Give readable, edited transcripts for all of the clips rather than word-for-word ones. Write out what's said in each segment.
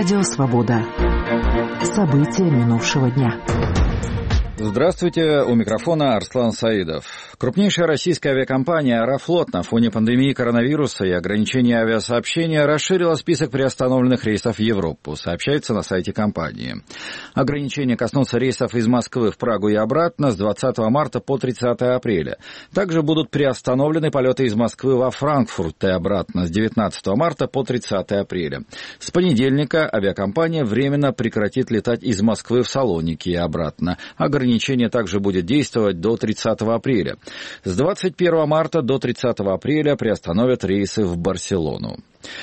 Радио «Свобода». События минувшего дня. Здравствуйте, у микрофона Арслан Саидов. Крупнейшая российская авиакомпания «Аэрофлот» на фоне пандемии коронавируса и ограничения авиасообщения расширила список приостановленных рейсов в Европу, сообщается на сайте компании. Ограничения коснутся рейсов из Москвы в Прагу и обратно с 20 марта по 30 апреля. Также будут приостановлены полеты из Москвы во Франкфурт и обратно с 19 марта по 30 апреля. С понедельника авиакомпания временно прекратит летать из Москвы в Салоники и обратно. Ограничение также будет действовать до 30 апреля. С 21 марта до 30 апреля приостановят рейсы в Барселону.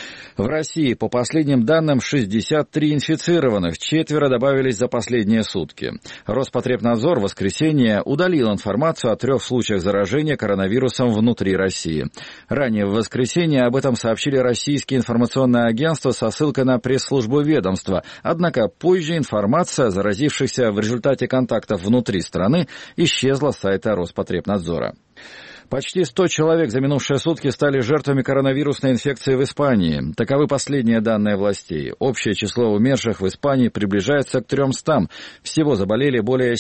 В России, по последним данным, 63 инфицированных, 4 добавились за последние сутки. Роспотребнадзор в воскресенье удалил информацию о 3 случаях заражения коронавирусом внутри России. Ранее в воскресенье об этом сообщили российские информационные агентства со ссылкой на пресс-службу ведомства. Однако позже информация о заразившихся в результате контактов внутри страны исчезла с сайта Роспотребнадзора. Почти 100 человек за минувшие сутки стали жертвами коронавирусной инфекции в Испании. Таковы последние данные властей. Общее число умерших в Испании приближается к 300. Всего заболели более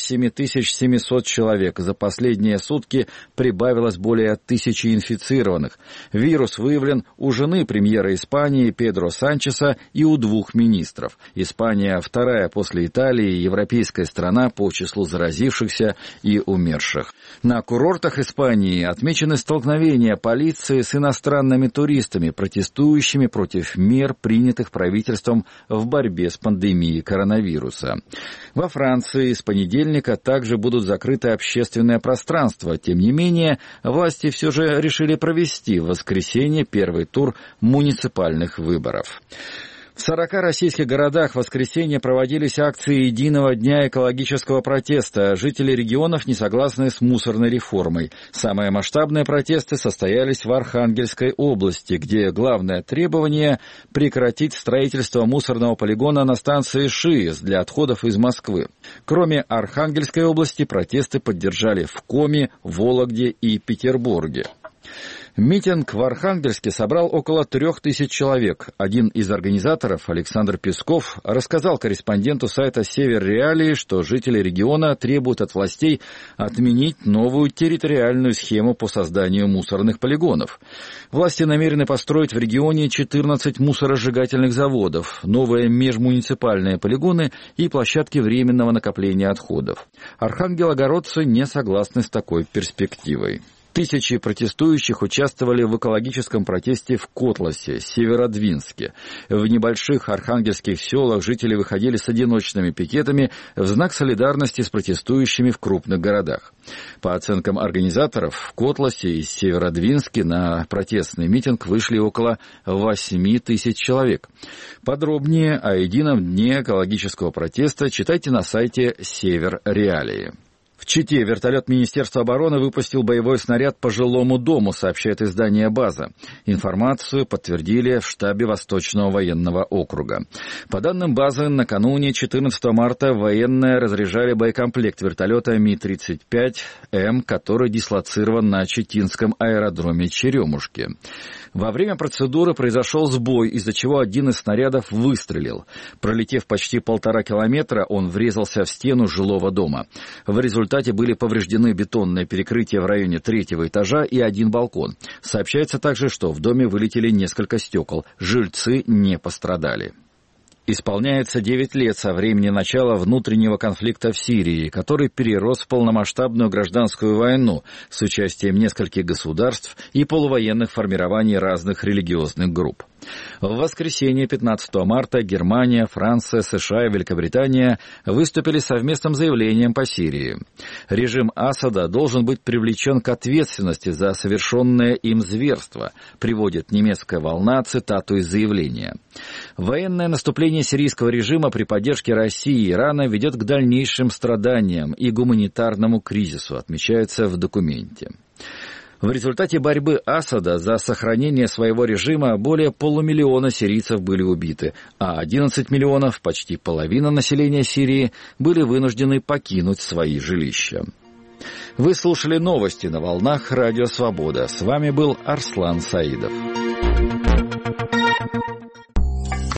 7700 человек. За последние сутки прибавилось более 1000 инфицированных. Вирус выявлен у жены премьера Испании Педро Санчеса и у 2 министров. Испания вторая после Италии европейская страна по числу заразившихся и умерших. На курортах Испании отмечены столкновения полиции с иностранными туристами, протестующими против мер, принятых правительством в борьбе с пандемией коронавируса. Во Франции с понедельника также будут закрыты общественное пространство. Тем не менее, власти все же решили провести в воскресенье первый тур муниципальных выборов. В 40 российских городах в воскресенье проводились акции единого дня экологического протеста. Жители регионов не согласны с мусорной реформой. Самые масштабные протесты состоялись в Архангельской области, где главное требование – прекратить строительство мусорного полигона на станции ШИЭС для отходов из Москвы. Кроме Архангельской области, протесты поддержали в Коми, Вологде и Петербурге. Митинг в Архангельске собрал около 3000 человек. Один из организаторов, Александр Песков, рассказал корреспонденту сайта «Север Реалии», что жители региона требуют от властей отменить новую территориальную схему по созданию мусорных полигонов. Власти намерены построить в регионе 14 мусоросжигательных заводов, новые межмуниципальные полигоны и площадки временного накопления отходов. Архангелогородцы не согласны с такой перспективой. Тысячи протестующих участвовали в экологическом протесте в Котласе, Северодвинске. В небольших архангельских селах жители выходили с одиночными пикетами в знак солидарности с протестующими в крупных городах. По оценкам организаторов, в Котласе и Северодвинске на протестный митинг вышли около 8000 человек. Подробнее о едином дне экологического протеста читайте на сайте «Север Реалии». В Чите вертолет Министерства обороны выпустил боевой снаряд по жилому дому, сообщает издание «База». Информацию подтвердили в штабе Восточного военного округа. По данным «Базы», накануне 14 марта военные разряжали боекомплект вертолета Ми-35М, который дислоцирован на Читинском аэродроме Черемушки. Во время процедуры произошел сбой, из-за чего один из снарядов выстрелил. Пролетев почти 1,5 километра, он врезался в стену жилого дома. В результате были повреждены бетонное перекрытие в районе 3-го этажа и 1 балкон. Сообщается также, что в доме вылетели несколько стекол. Жильцы не пострадали. Исполняется 9 лет со времени начала внутреннего конфликта в Сирии, который перерос в полномасштабную гражданскую войну с участием нескольких государств и полувоенных формирований разных религиозных групп. В воскресенье 15 марта Германия, Франция, США и Великобритания выступили с совместным заявлением по Сирии. Режим Асада должен быть привлечен к ответственности за совершенное им зверство, приводит немецкая волна цитату из заявления. Военное наступление сирийского режима при поддержке России и Ирана ведет к дальнейшим страданиям и гуманитарному кризису, отмечается в документе. В результате борьбы Асада за сохранение своего режима более 500 000 сирийцев были убиты, а 11 миллионов, почти половина населения Сирии, были вынуждены покинуть свои жилища. Вы слушали новости на волнах Радио Свобода. С вами был Арслан Саидов.